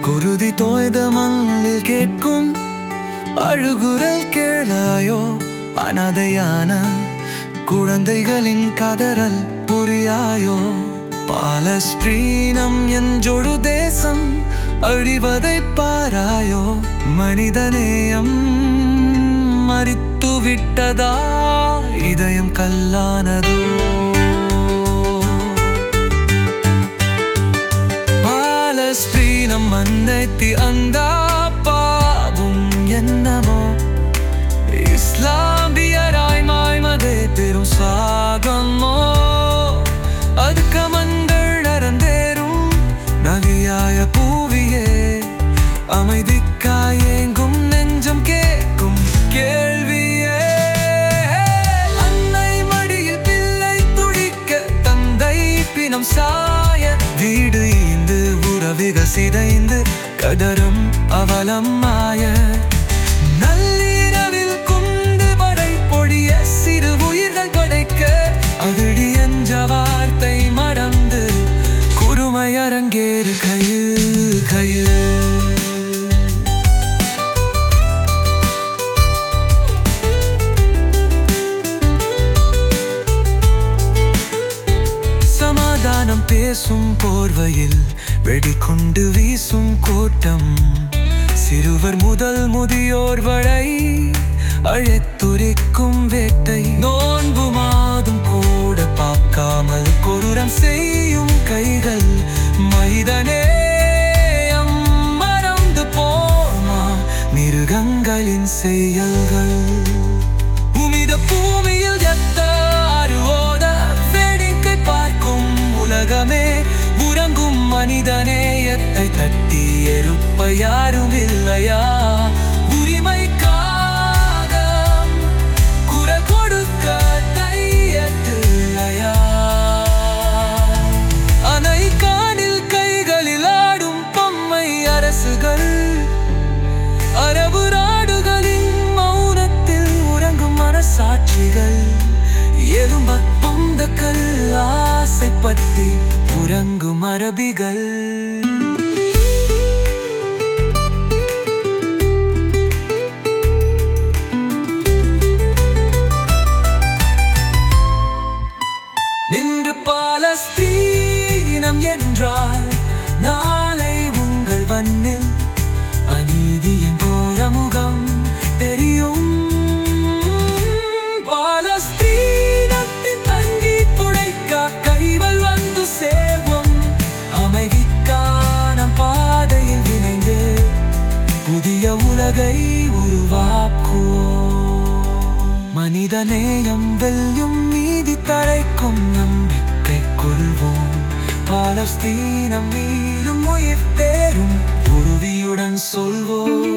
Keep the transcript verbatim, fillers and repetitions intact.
குருதி தோய்த மண்ணில் கேட்கும் அழுகுரல் கேளாயோ? அனாதையான குழந்தைகளின் கதறல் புரியாயோ? பாலஸ்தீனம் என்றொரு தேசம் அழிவதை பாராயோ? மனிதநேயம் மரித்து விட்டதா? இதயம் கல்லானதோ? பாலஸ்தீனம் மன்னைத்தி அந்த பாவும் என்னமோ? இஸ்லாமியராய் மாய்மதே பெரும் சாகமோ? அது கமங்கள் அறந்தேறும் நதியாய பூவியே, அமைதிக்காய் ஏங்கும் நெஞ்சம் கேட்கும் கேள்வியே. அன்னை மடியில் பிள்ளை துடிக்க, தந்தை பிணம் சாய, வீடு ஈந்து உறவுகள் சிதைந்து கதரும் அவலம் மாய. நள்ளிரவில் குண்டு படை பொழிய, சிறு உயிர்கள் படைக்க, அதிடி என்ற வார்த்தை மறந்து குறுமை அரங்கேறு கையில் கையில். சமாதானம் பேசும் போர்வையில் வெடிகொண்டு வீசும் கோட்டம், சிறுவர் முதல் முதியோர் வரை அழைத்துரைக்கும் வேட்டை. நோன்பு மாதும் கூட பார்க்காமல் கொடூரம் செய்யும் கைகள், மனிதநேயம் மறந்து போமா மிருகங்களின் செயல்கள். உமித பூமியில் எத்தாறு ஓத வேடிக்கை பார்க்கும் உலகமே, உறங்கும் மனிதநேயத்தை தட்டி எழுப்ப யாரும் இல்லையா? உரிமைக்காக குரல் கொடுக்க தையத்தில்லையா? அணைக்கானில் கைகளில் ஆடும் பொம்மை அரசுகள், அரபு நாடுகளின் மௌனத்தில் உறங்கும் மனசாட்சிகள், எலும்ப பொந்தக்கள் ஆசைப்பற்றி உறங்கும் அரபிகள். நின்று பாலஸ்தீனம் என்றால் நாளை உங்கள் வண்ணில் அநீதியின் கோரமுகம் தெரியும். பாலஸ்தீனத்தின் தங்கி துடைக்க கைகள் வந்து சேவும், அமைதிக்கான பாதையில் இணைந்து புதிய உலகை உருவாக்குவோம். மனிதநேயம் வெல்லும், நீதி தழைக்கும் நம்பிக்கை கொள்வோம். பாலஸ்தீனம் மீண்டும் உயிர் தேரும் உறுதியுடன் சொல்வோம்.